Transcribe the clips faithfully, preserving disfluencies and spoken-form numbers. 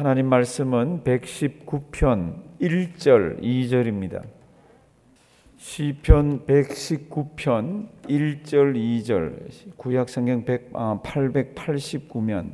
하나님 말씀은 백십구 편 일 절 이 절입니다. 시편 백십구 편 일 절 이 절, 구약성경 팔백팔십구 면,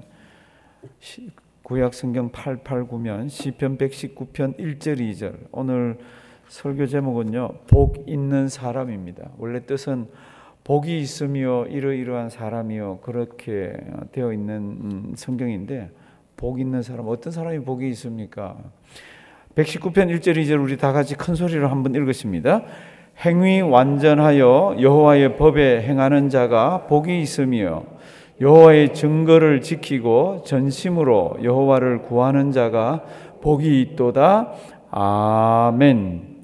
구약성경 팔백팔십구 면, 시편 백십구 편 일 절 이 절. 오늘 설교 제목은요, 복 있는 사람입니다. 원래 뜻은 복이 있으며 이러이러한 사람이요, 그렇게 되어 있는 성경인데, 복 있는 사람, 어떤 사람이 복이 있습니까? 백십구 편 일 절 이 절 우리 다 같이 큰 소리로 한번 읽으십니다. 행위 완전하여 여호와의 법에 행하는 자가 복이 있으며 여호와의 증거를 지키고 전심으로 여호와를 구하는 자가 복이 있도다. 아멘.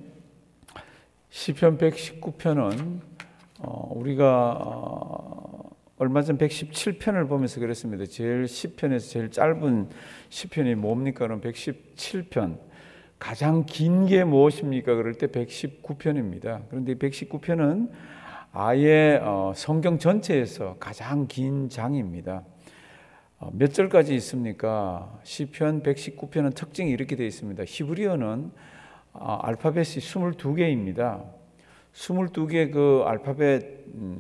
시편 백십구 편은 어, 우리가 어, 얼마 전 백십칠 편을 보면서 그랬습니다. 제일 시편에서 제일 짧은 시편이 뭡니까? 그럼 백십칠 편. 가장 긴 게 무엇입니까? 그럴 때 백십구 편입니다. 그런데 백십구 편은 아예 어, 성경 전체에서 가장 긴 장입니다. 어, 몇 절까지 있습니까? 시편 백십구 편은 특징이 이렇게 되어 있습니다. 히브리어는 어, 알파벳이 이십이 개입니다. 이십이 개 그 알파벳 음,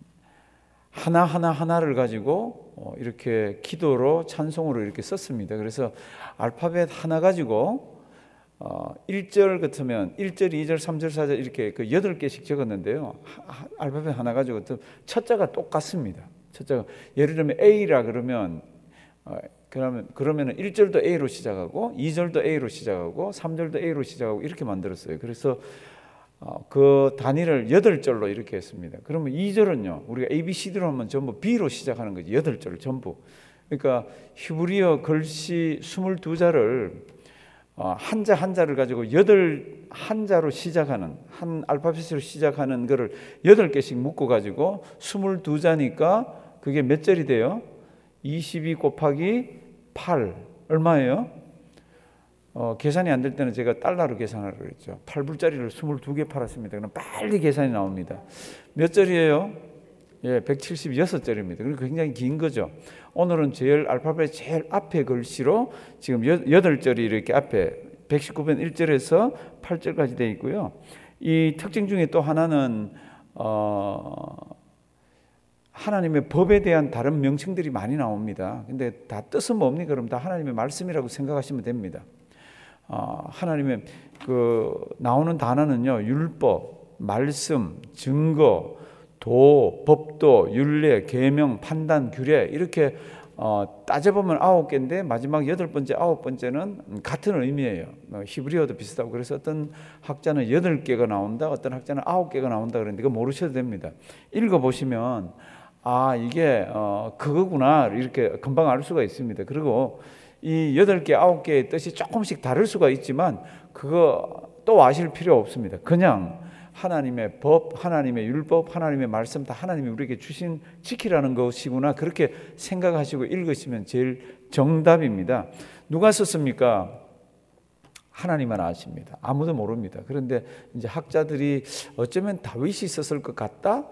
하나하나 하나를 가지고 어, 이렇게 기도로 찬송으로 이렇게 썼습니다. 그래서 알파벳 하나 가지고 어, 일 절 같으면 일 절, 이 절, 삼 절, 사 절 이렇게 그 여덟 개씩 적었는데요. 하, 알파벳 하나 가지고 첫 자가 똑같습니다. 첫 자가 예를 들면 A라 그러면 어, 그러면 그러면은 일 절도 A로 시작하고 이 절도 A로 시작하고 삼 절도 A로 시작하고 이렇게 만들었어요. 그래서 어, 그 단위를 여덟 절로 이렇게 했습니다. 그러면 이 절은요. 우리가 A, B, C로 하면 전부 B로 시작하는 거죠. 여덟 절 전부. 그러니까 히브리어 글씨 이십이 자를 어, 한자 한자를 가지고 여덟 한자로 시작하는 한 알파벳으로 시작하는 거를 여덟 개씩 묶어 가지고 이십이 자니까 그게 몇 절이 돼요? 이십이 곱하기 팔 얼마예요? 어, 계산이 안 될 때는 제가 달러로 계산하라고 그랬죠. 팔 불짜리를 이십이 개 팔았습니다. 그럼 빨리 계산이 나옵니다. 몇 절이에요? 예, 백칠십육 절입니다. 그러니까 굉장히 긴 거죠. 오늘은 제일 알파벳 제일 앞에 글씨로 지금 여덟 절이 이렇게 앞에 백십구 편 일 절에서 팔 절까지 되어 있고요. 이 특징 중에 또 하나는 어, 하나님의 법에 대한 다른 명칭들이 많이 나옵니다. 근데 다 뜻은 뭡니까? 그럼 다 하나님의 말씀이라고 생각하시면 됩니다. 어, 하나님의 그 나오는 단어는요, 율법, 말씀, 증거, 도, 법도, 율례, 계명, 판단, 규례 이렇게 어, 따져보면 아홉 개인데 마지막 여덟 번째, 아홉 번째는 같은 의미예요. 히브리어도 비슷하고 그래서 어떤 학자는 여덟 개가 나온다, 어떤 학자는 아홉 개가 나온다 그러는데 그거 모르셔도 됩니다. 읽어보시면 아 이게 어, 그거구나 이렇게 금방 알 수가 있습니다. 그리고 이 여덟 개, 아홉 개의 뜻이 조금씩 다를 수가 있지만 그거 또 아실 필요 없습니다. 그냥 하나님의 법, 하나님의 율법, 하나님의 말씀 다 하나님이 우리에게 주신 지키라는 것이구나 그렇게 생각하시고 읽으시면 제일 정답입니다. 누가 썼습니까? 하나님만 아십니다. 아무도 모릅니다. 그런데 이제 학자들이 어쩌면 다윗이 썼을 것 같다?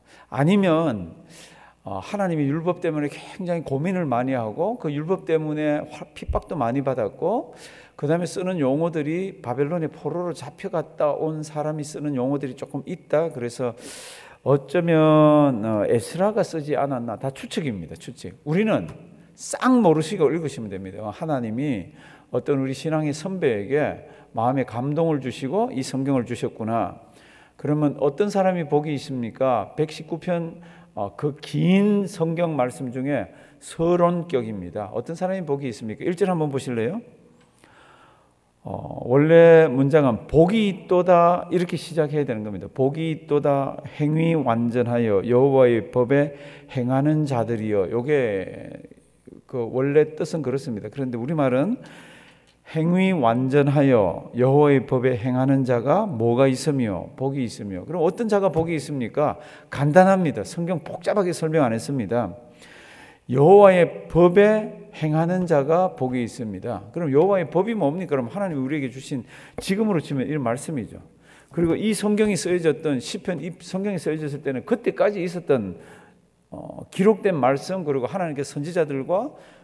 아니면 하나님의 율법 때문에 굉장히 고민을 많이 하고 그 율법 때문에 핍박도 많이 받았고 그 다음에 쓰는 용어들이 바벨론의 포로로 잡혀갔다 온 사람이 쓰는 용어들이 조금 있다. 그래서 어쩌면 에스라가 쓰지 않았나. 다 추측입니다. 추측. 우리는 싹 모르시고 읽으시면 됩니다. 하나님이 어떤 우리 신앙의 선배에게 마음에 감동을 주시고 이 성경을 주셨구나. 그러면 어떤 사람이 복이 있습니까? 백십구 편 그 긴 성경 말씀 중에 서론격입니다. 어떤 사람이 복이 있습니까? 일 절 한번 보실래요? 어, 원래 문장은 복이 있도다 이렇게 시작해야 되는 겁니다. 복이 있도다 행위 완전하여 여호와의 법에 행하는 자들이여. 요게 그 원래 뜻은 그렇습니다. 그런데 우리말은 행위 완전하여 여호와의 법에 행하는 자가 뭐가 있으며 복이 있으며. 그럼 어떤 자가 복이 있습니까? 간단합니다. 성경 복잡하게 설명 안 했습니다. 여호와의 법에 행하는 자가 복이 있습니다. 그럼 여호와의 법이 뭡니까? 그럼 하나님이 우리에게 주신 지금으로 치면 이 말씀이죠. 그리고 이 성경이 쓰여졌던 시편 이 성경이 쓰여졌을 때는 그때까지 있었던 어, 기록된 말씀 그리고 하나님께 선지자들과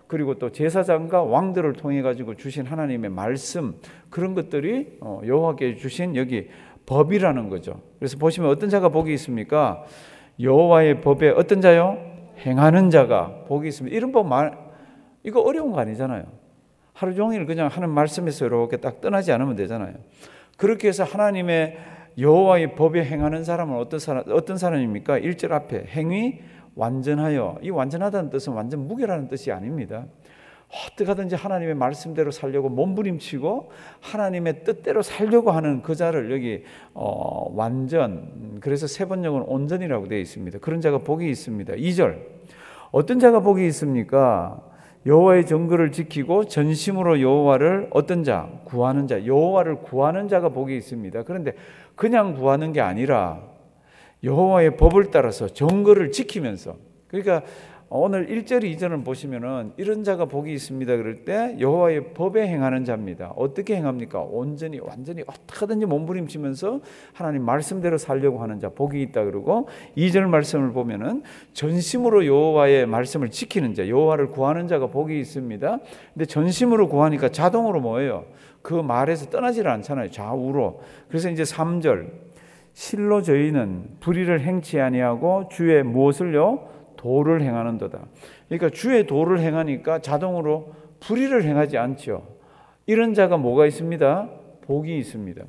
그리고 또 제사장과 왕들을 통해 가지고 주신 하나님의 말씀, 그런 것들이 여호와께 주신 여기 법이라는 거죠. 그래서 보시면 어떤 자가 복이 있습니까? 여호와의 법에 어떤 자요? 행하는 자가 복이 있습니다. 이런 법 말, 이거 어려운 거 아니잖아요. 하루 종일 그냥 하는 말씀에서 이렇게 딱 떠나지 않으면 되잖아요. 그렇게 해서 하나님의 여호와의 법에 행하는 사람은 어떤 사람, 어떤 사람입니까? 일 절 앞에 행위 완전하여, 이 완전하다는 뜻은 완전 무결하는 뜻이 아닙니다. 어떻게 하든지 하나님의 말씀대로 살려고 몸부림치고 하나님의 뜻대로 살려고 하는 그 자를 여기 어, 완전, 그래서 세 번역은 온전이라고 되어 있습니다. 그런 자가 복이 있습니다. 이 절, 어떤 자가 복이 있습니까? 여호와의 정거를 지키고 전심으로 여호와를 어떤 자? 구하는 자. 여호와를 구하는 자가 복이 있습니다. 그런데 그냥 구하는 게 아니라 여호와의 법을 따라서 정거를 지키면서, 그러니까 오늘 일 절 이 절을 보시면은 이런 자가 복이 있습니다 그럴 때 여호와의 법에 행하는 자입니다. 어떻게 행합니까? 온전히 완전히 어떻게 하든지 몸부림치면서 하나님 말씀대로 살려고 하는 자 복이 있다. 그러고 이 절 말씀을 보면은 전심으로 여호와의 말씀을 지키는 자, 여호와를 구하는 자가 복이 있습니다. 근데 전심으로 구하니까 자동으로 뭐예요? 그 말에서 떠나지를 않잖아요. 좌우로. 그래서 이제 삼 절, 실로 저희는 불의를 행치 아니하고 주의 무엇을요? 도를 행하는도다. 그러니까 주의 도를 행하니까 자동으로 불의를 행하지 않죠. 이런 자가 뭐가 있습니다? 복이 있습니다.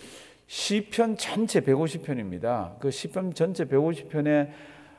시편 전체 백오십 편입니다. 그 시편 전체 백오십 편에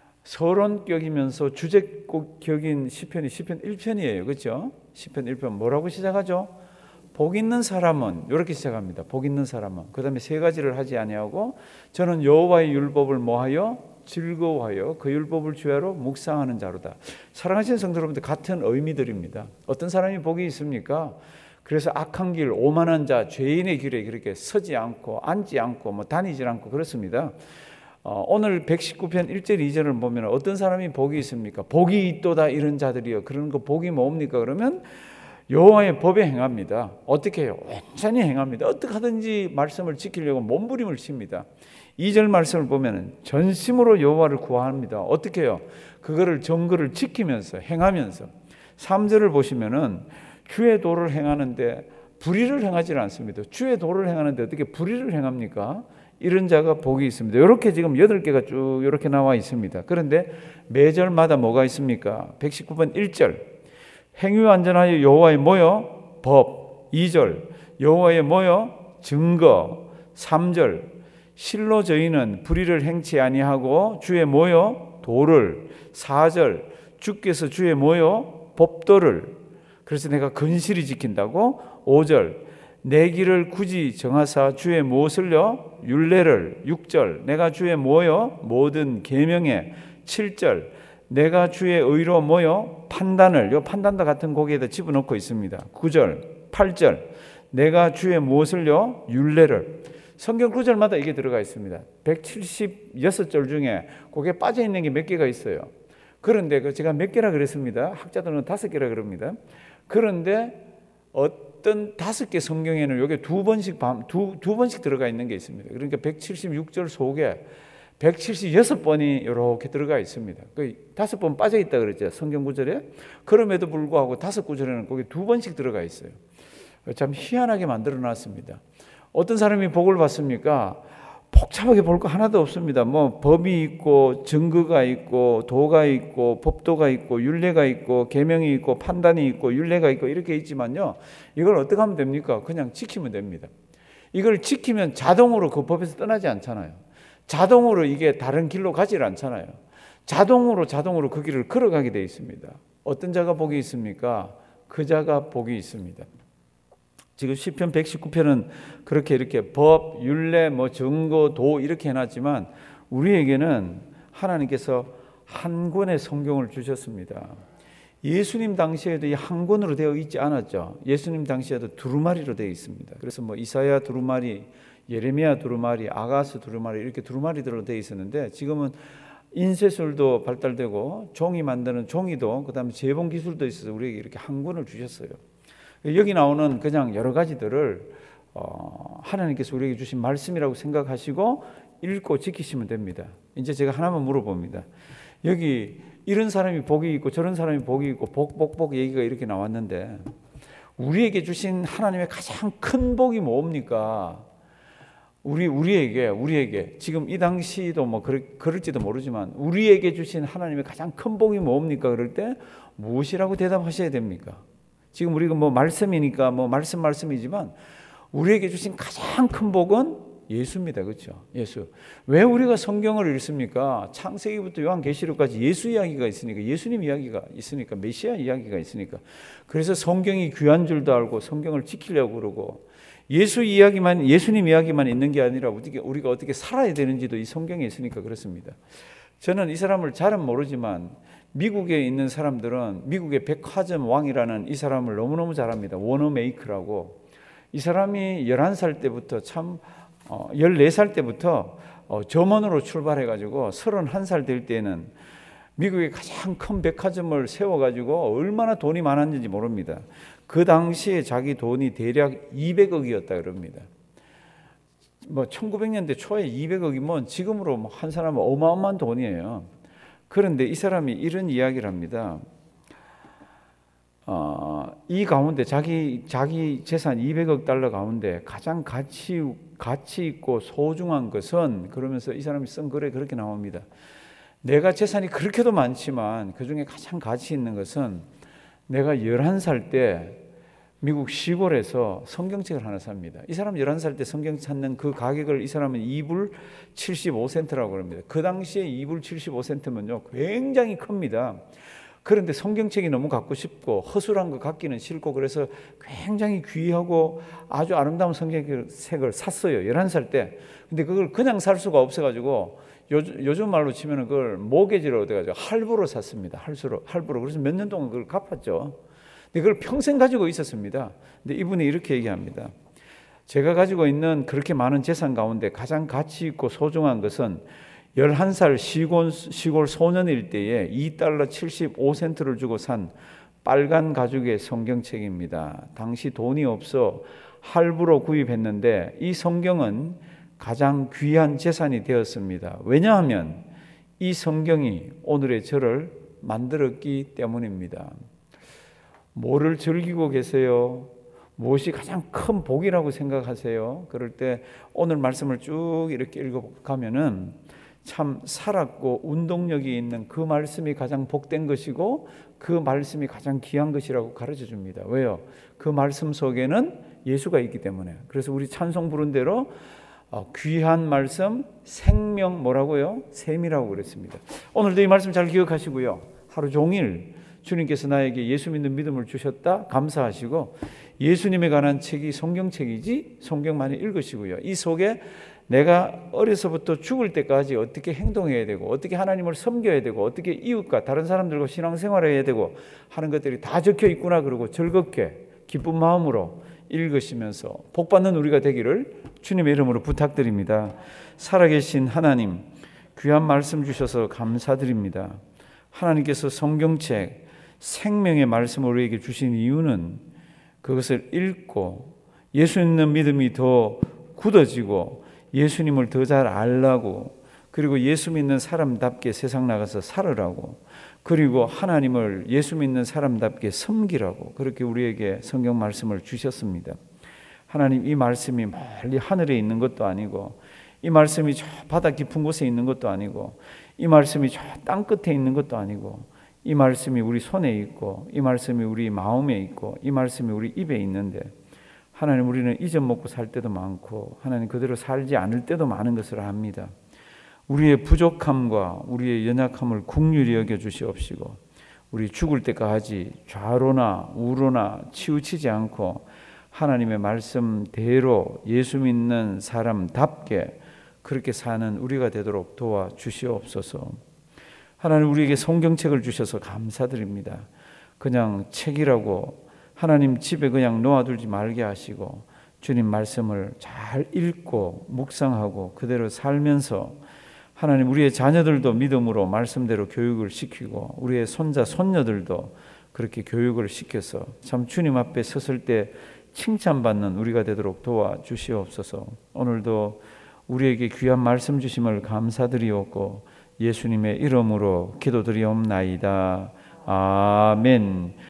서론격이면서 주제격인 시편이 시편 일 편이에요. 그렇죠? 시편 일 편 뭐라고 시작하죠? 복 있는 사람은, 이렇게 시작합니다. 복 있는 사람은. 그 다음에 세 가지를 하지 아니하고 저는 여호와의 율법을 뭐하여? 즐거워하여 그 율법을 주야로 묵상하는 자로다. 사랑하시는 성도 여러분들, 같은 의미들입니다. 어떤 사람이 복이 있습니까? 그래서 악한 길, 오만한 자, 죄인의 길에 그렇게 서지 않고 앉지 않고 뭐 다니지 않고 그렇습니다. 어, 오늘 백십구 편 일 절 이 절을 보면 어떤 사람이 복이 있습니까? 복이 있도다 이런 자들이요. 그런 거 복이 뭡니까? 그러면 여호와의 법에 행합니다. 어떻게 해요? 완전히 행합니다. 어떻게 하든지 말씀을 지키려고 몸부림을 칩니다. 이 절 말씀을 보면 전심으로 여호와를 구합니다. 어떻게 해요? 그거를 정거를 지키면서 행하면서. 삼 절을 보시면은 주의 도를 행하는데 불의를 행하지 않습니다. 주의 도를 행하는데 어떻게 불의를 행합니까? 이런 자가 복이 있습니다. 이렇게 지금 여덟 개가 쭉 이렇게 나와 있습니다. 그런데 매절마다 뭐가 있습니까? 백십구 번 일 절, 행위 완전하여 여호와의 뭐요? 법. 이 절, 여호와의 뭐요? 증거. 삼 절, 실로 저희는 불의를 행치 아니하고 주의 뭐요? 도를. 사 절, 주께서 주의 뭐요? 법도를. 그래서 내가 근실히 지킨다고. 오 절, 내 길을 굳이 정하사 주의 무엇을요? 율례를. 육 절, 내가 주의 뭐요? 모든 계명에. 칠 절, 내가 주의 의로 뭐요? 판단을. 요 판단도 같은 고개에다 집어넣고 있습니다. 구 절, 팔 절, 내가 주의 무엇을요? 율례를. 성경 구절마다 이게 들어가 있습니다. 백칠십육 절 중에 거기에 빠져 있는 게 몇 개가 있어요. 그런데 제가 몇 개라 그랬습니다. 학자들은 다섯 개라 그럽니다. 그런데 어떤 다섯 개 성경에는 여기 두 번씩 두, 두 번씩 들어가 있는 게 있습니다. 그러니까 백칠십육 절 속에 백칠십육 번이 이렇게 들어가 있습니다. 그 다섯 번 빠져 있다 그랬죠. 성경 구절에. 그럼에도 불구하고 다섯 구절에는 거기 두 번씩 들어가 있어요. 참 희한하게 만들어 놨습니다. 어떤 사람이 복을 받습니까? 복잡하게 볼 거 하나도 없습니다. 뭐 법이 있고 증거가 있고 도가 있고 법도가 있고 율례가 있고 계명이 있고 판단이 있고 율례가 있고 이렇게 있지만요. 이걸 어떻게 하면 됩니까? 그냥 지키면 됩니다. 이걸 지키면 자동으로 그 법에서 떠나지 않잖아요. 자동으로 이게 다른 길로 가지 않잖아요. 자동으로 자동으로 그 길을 걸어가게 되어 있습니다. 어떤 자가 복이 있습니까? 그 자가 복이 있습니다. 지금 시편 백십구 편은 그렇게 이렇게 법, 율례, 뭐 증거, 도 이렇게 해놨지만 우리에게는 하나님께서 한 권의 성경을 주셨습니다. 예수님 당시에도 이 한 권으로 되어 있지 않았죠. 예수님 당시에도 두루마리로 되어 있습니다. 그래서 뭐 이사야 두루마리, 예레미야 두루마리, 아가스 두루마리 이렇게 두루마리들로 되어 있었는데 지금은 인쇄술도 발달되고 종이 만드는 종이도 그다음에 재봉 기술도 있어서 우리에게 이렇게 한 권을 주셨어요. 여기 나오는 그냥 여러 가지들을 어, 하나님께서 우리에게 주신 말씀이라고 생각하시고 읽고 지키시면 됩니다. 이제 제가 하나만 물어봅니다. 여기 이런 사람이 복이 있고 저런 사람이 복이 있고 복, 복, 복 얘기가 이렇게 나왔는데 우리에게 주신 하나님의 가장 큰 복이 뭡니까? 우리, 우리에게, 우리에게, 지금 이 당시도 뭐 그럴, 그럴지도 모르지만 우리에게 주신 하나님의 가장 큰 복이 뭡니까? 그럴 때 무엇이라고 대답하셔야 됩니까? 지금 우리가 뭐 말씀이니까 뭐 말씀 말씀이지만 우리에게 주신 가장 큰 복은 예수입니다. 그렇죠? 예수. 왜 우리가 성경을 읽습니까? 창세기부터 요한계시록까지 예수 이야기가 있으니까, 예수님 이야기가 있으니까, 메시아 이야기가 있으니까. 그래서 성경이 귀한 줄도 알고 성경을 지키려고 그러고 예수 이야기만, 예수님 이야기만 있는 게 아니라 어떻게, 우리가 어떻게 살아야 되는지도 이 성경에 있으니까 그렇습니다. 저는 이 사람을 잘은 모르지만 미국에 있는 사람들은 미국의 백화점 왕이라는 이 사람을 너무너무 잘 압니다. 워너메이크라고. 이 사람이 열한 살 때부터 참 어, 열네 살 때부터 어, 점원으로 출발해가지고 서른한 살 될 때는 미국의 가장 큰 백화점을 세워가지고 얼마나 돈이 많았는지 모릅니다. 그 당시에 자기 돈이 대략 이백억이었다 그럽니다. 뭐 천구백 년대 초에 이백억이면 지금으로 뭐 한 사람은 어마어마한 돈이에요. 그런데 이 사람이 이런 이야기를 합니다. 어, 이 가운데 자기 자기 재산 이백억 달러 가운데 가장 가치 가치 있고 소중한 것은, 그러면서 이 사람이 쓴 글에 그렇게 나옵니다. 내가 재산이 그렇게도 많지만 그 중에 가장 가치 있는 것은 내가 열한 살 때 미국 시골에서 성경책을 하나 삽니다. 이 사람 열한 살 때 성경 찾는 그 가격을 이 사람은 이 불 칠십오 센트라고 합니다. 그 당시에 이 불 칠십오 센트면요 굉장히 큽니다. 그런데 성경책이 너무 갖고 싶고 허술한 거 갖기는 싫고 그래서 굉장히 귀하고 아주 아름다운 성경책을 샀어요. 열한 살 때. 근데 그걸 그냥 살 수가 없어가지고 요즘, 요즘 말로 치면 그걸 모게지를 얻어가지고 할부로 샀습니다. 할수로, 할부로. 그래서 몇 년 동안 그걸 갚았죠. 근데 그걸 평생 가지고 있었습니다. 근데 이분이 이렇게 얘기합니다. 제가 가지고 있는 그렇게 많은 재산 가운데 가장 가치 있고 소중한 것은 열한 살 시골, 시골 소년일 때에 이 달러 칠십오 센트를 주고 산 빨간 가죽의 성경책입니다. 당시 돈이 없어 할부로 구입했는데 이 성경은 가장 귀한 재산이 되었습니다. 왜냐하면 이 성경이 오늘의 저를 만들었기 때문입니다. 뭐를 즐기고 계세요? 무엇이 가장 큰 복이라고 생각하세요? 그럴 때 오늘 말씀을 쭉 이렇게 읽어가면은 참 살았고 운동력이 있는 그 말씀이 가장 복된 것이고 그 말씀이 가장 귀한 것이라고 가르쳐 줍니다. 왜요? 그 말씀 속에는 예수가 있기 때문에. 그래서 우리 찬송 부른 대로 귀한 말씀, 생명 뭐라고요? 샘이라고 그랬습니다. 오늘도 이 말씀 잘 기억하시고요. 하루 종일 주님께서 나에게 예수 믿는 믿음을 주셨다 감사하시고 예수님에 관한 책이 성경책이지 성경 많이 읽으시고요. 이 속에 내가 어려서부터 죽을 때까지 어떻게 행동해야 되고 어떻게 하나님을 섬겨야 되고 어떻게 이웃과 다른 사람들과 신앙생활해야 되고 하는 것들이 다 적혀 있구나 그러고 즐겁게 기쁜 마음으로 읽으시면서 복받는 우리가 되기를 주님의 이름으로 부탁드립니다. 살아계신 하나님, 귀한 말씀 주셔서 감사드립니다. 하나님께서 성경책 생명의 말씀을 우리에게 주신 이유는 그것을 읽고 예수 믿는 믿음이 더 굳어지고 예수님을 더 잘 알라고, 그리고 예수 믿는 사람답게 세상 나가서 살으라고, 그리고 하나님을 예수 믿는 사람답게 섬기라고 그렇게 우리에게 성경 말씀을 주셨습니다. 하나님, 이 말씀이 멀리 하늘에 있는 것도 아니고 이 말씀이 저 바다 깊은 곳에 있는 것도 아니고 이 말씀이 저 땅 끝에 있는 것도 아니고 이 말씀이 우리 손에 있고 이 말씀이 우리 마음에 있고 이 말씀이 우리 입에 있는데 하나님, 우리는 잊어먹고 살 때도 많고 하나님 그대로 살지 않을 때도 많은 것을 압니다. 우리의 부족함과 우리의 연약함을 긍휼히 여겨 주시옵시고 우리 죽을 때까지 좌로나 우로나 치우치지 않고 하나님의 말씀대로 예수 믿는 사람답게 그렇게 사는 우리가 되도록 도와주시옵소서. 하나님, 우리에게 성경책을 주셔서 감사드립니다. 그냥 책이라고 하나님 집에 그냥 놓아두지 말게 하시고 주님 말씀을 잘 읽고 묵상하고 그대로 살면서 하나님, 우리의 자녀들도 믿음으로 말씀대로 교육을 시키고 우리의 손자 손녀들도 그렇게 교육을 시켜서 참 주님 앞에 섰을 때 칭찬받는 우리가 되도록 도와주시옵소서. 오늘도 우리에게 귀한 말씀 주심을 감사드리옵고 예수님의 이름으로 기도드리옵나이다. 아멘.